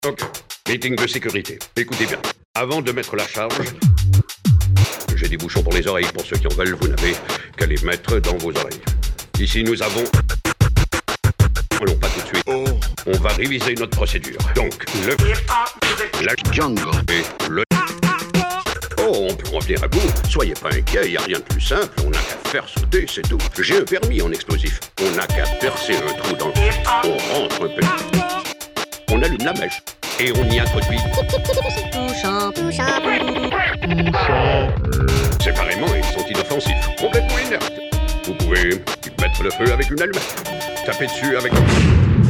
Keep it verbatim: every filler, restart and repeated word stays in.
Ok. Meeting de sécurité. Écoutez bien. Avant de mettre la charge, j'ai des bouchons pour les oreilles. Pour ceux qui en veulent, vous n'avez qu'à les mettre dans vos oreilles. Ici, nous avons... Non, pas tout de suite. Oh. On va réviser notre procédure. Donc, le... La jungle et le... Oh, on peut en venir à bout. Soyez pas inquiets, il n'y a rien de plus simple. On n'a qu'à faire sauter, c'est tout. J'ai un permis en explosif. On n'a qu'à percer un trou dans le... On rentre un peu. On allume la mèche. Et on y introduit... Séparément, ils sont inoffensifs. Complètement inertes. Vous pouvez mettre le feu avec une allumette. Taper dessus avec...